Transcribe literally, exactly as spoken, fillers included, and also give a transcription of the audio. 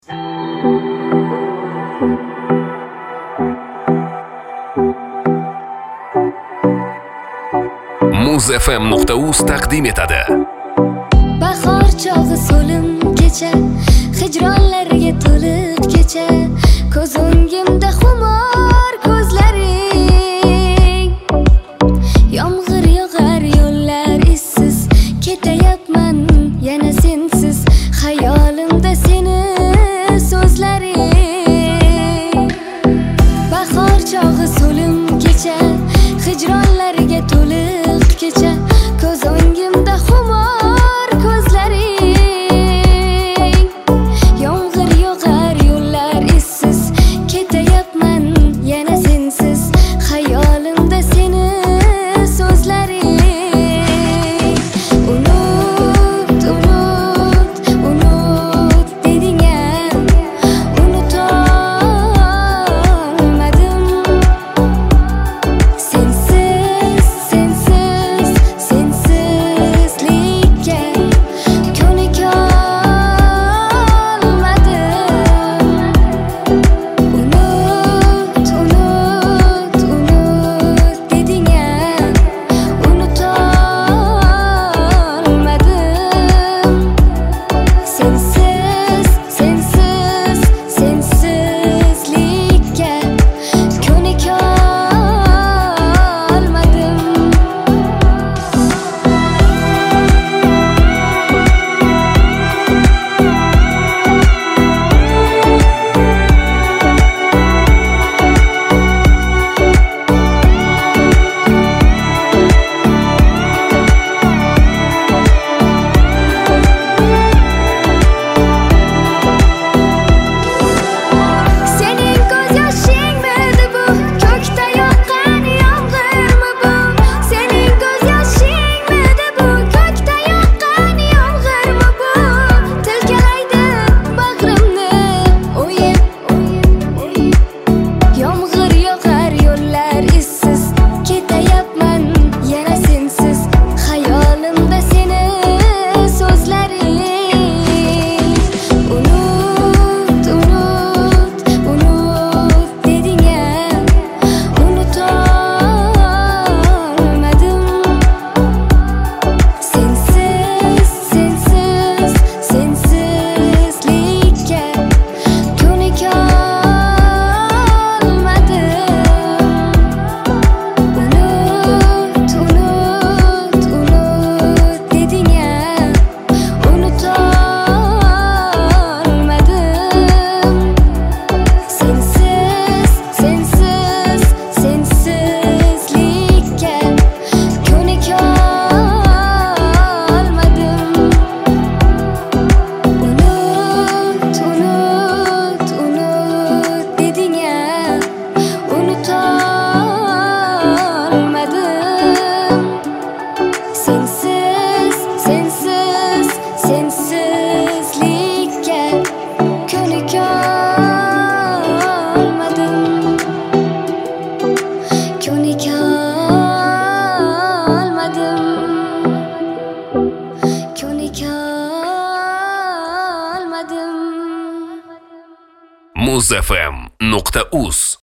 muzfm nuqta uz taqdim etadi. Bahor chog'i so'lim kecha, hijronlarga to'liq kecha, ko'z o'ngimda xumor ko'zlaring. Yomg'ir yog'ar yo'llar issiz, ketayapman yana sensiz, xayolimda seni so'zlaring. Bahor chog'i so'lim kecha, hijronlarga to'liq kecha, ko'z o'ngimda xumor ko'zlaring. Yomg'ir yog'ar yo'llar issiz, ketayapman yana sensiz, xayolimda seni so'zlaring. Unut, unut, unut deding-a, unutolmadim. Sensiz, sensiz, sensizlikka ko'nikolmadim. Unut, unut, unut deding-a, unutolmadim. Sensiz, sensiz, sensizlikka ko'nikolmadim. Sening ko'z yoshingmidi bu, ko'kda yoqqan yomg'irmi bu? Sening ko'z yoshingmidi bu, ko'kda yoqqan yomg'irmi bu? Tilkalaydi bag'rimni o'yib, yomg'ir yog'ar yo'llar issiz, ketayapman yana sensiz, xayolimda seni so'zlaring. Unut, unut, unut deding-a, unutolmadim. Sensiz, sensiz, sensizlikka ko'nikolmadim. Unut, unut, unut deding-a, unutolmadim. Sensiz, sensiz, sensizlikka ko'nikolmadim. Unut, unut, unut deding-a, unutolmadim. Sensiz, sensiz, sensizlikka ko'nikolmadim. Ko'nikolmadim. Ko'nikolmadim. muzfm nuqta uz